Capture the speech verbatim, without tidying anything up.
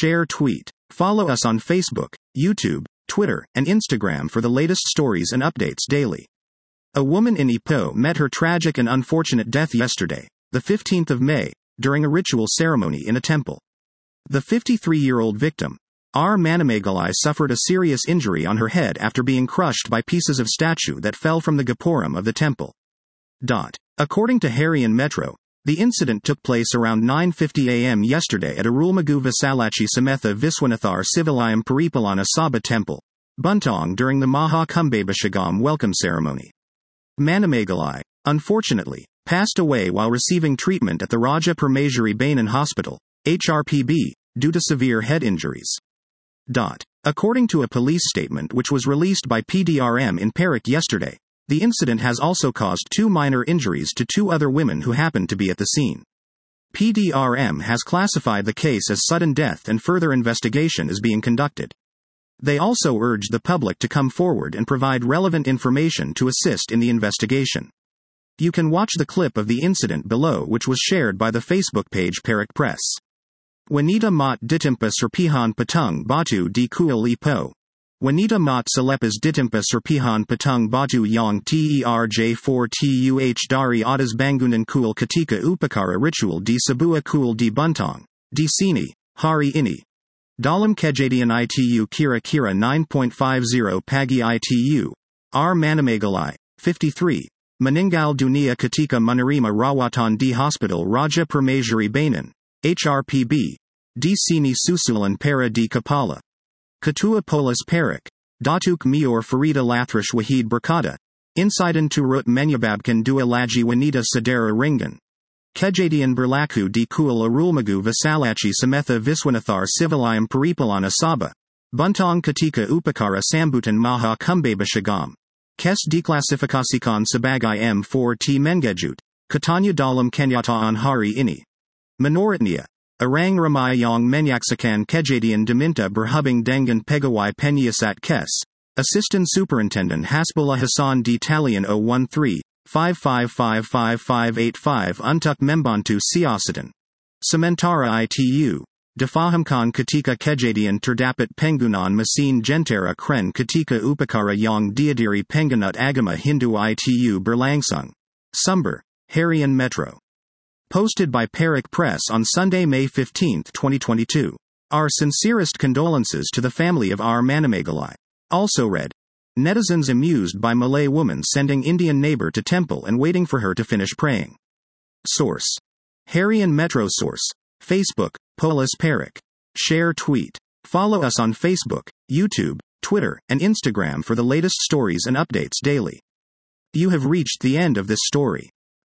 share, tweet. Follow us on Facebook, YouTube, Twitter, and Instagram for the latest stories and updates daily. A woman in Ipoh met her tragic and unfortunate death yesterday, the fifteenth of May, during a ritual ceremony in a temple. The fifty-three-year-old victim, R. Manamegalai, suffered a serious injury on her head after being crushed by pieces of statue that fell from the gopuram of the temple. Dot. According to Harian Metro, the incident took place around nine fifty a m yesterday at Arulmigu Vasalachi Sametha Viswanathar Sivalayam Paripalana Sabha Temple, Buntong, during the Maha Kumbhabhishegam welcome ceremony. Manamegalai, unfortunately, passed away while receiving treatment at the Raja Parmeshwari Banan Hospital, H R P B, due to severe head injuries. Dot. According to a police statement which was released by P D R M in Perak yesterday, the incident has also caused two minor injuries to two other women who happened to be at the scene. P D R M has classified the case as sudden death and further investigation is being conducted. They also urge the public to come forward and provide relevant information to assist in the investigation. You can watch the clip of the incident below, which was shared by the Facebook page Perak Press. Wanita Mat Ditimpa Serpihan Patung Batu di Kuil Ipoh. Wanita Mat Selepas Ditimpa Serpihan Patung Batu Yang Terj four Tuh Dari Atas Bangunan Kuil Ketika Upakara Ritual di Sebuah Kuil di Buntong, di Sini, Hari Ini. Dalam Kejadian Itu Kira-kira nine point five zero Pagi Itu, R. Manamegalai, fifty-three, meninggal dunia ketika menerima rawatan di Hospital Raja Parmeshwari Banan, H R P B, di Sini Susulan para di Kepala. Ketua Polis Perak, Datuk Mayor Farida Lathrash Wahid berkata, insiden turut menyebabkan dua lagi wanita saudara ringan. Kejadian berlaku di Kuil Arulmigu Vasalachi Sametha Viswanathar Sivalayam Paripalana Sabha, Buntong ketika upakara sambutan Maha Kumbhabhishegam. Kes diklasifikasikan sebagai M four T Mengejut, katanya dalam kenyataan hari ini. Menurutnya, orang ramai yang menyaksikan kejadian diminta berhubung dengan pegawai penyiasat kes, Assistant Superintendent Hasbullah Hassan di Talian zero one three, five five five five five eight five untuk membantu siasatan. Sementara itu, difahamkan ketika kejadian terdapat penggunaan mesin jentera keren ketika upakara yang dihadiri penganut agama Hindu itu berlangsung. Sumber, Harian Metro. Posted by Perak Press on Sunday, May fifteenth, twenty twenty-two. Our sincerest condolences to the family of R. Manamegalai. Also read. Netizens amused by Malay woman sending Indian neighbor to temple and waiting for her to finish praying. Source. Harian Metro. Source. Facebook, Polis Perak. Share, tweet. Follow us on Facebook, YouTube, Twitter, and Instagram for the latest stories and updates daily. You have reached the end of this story.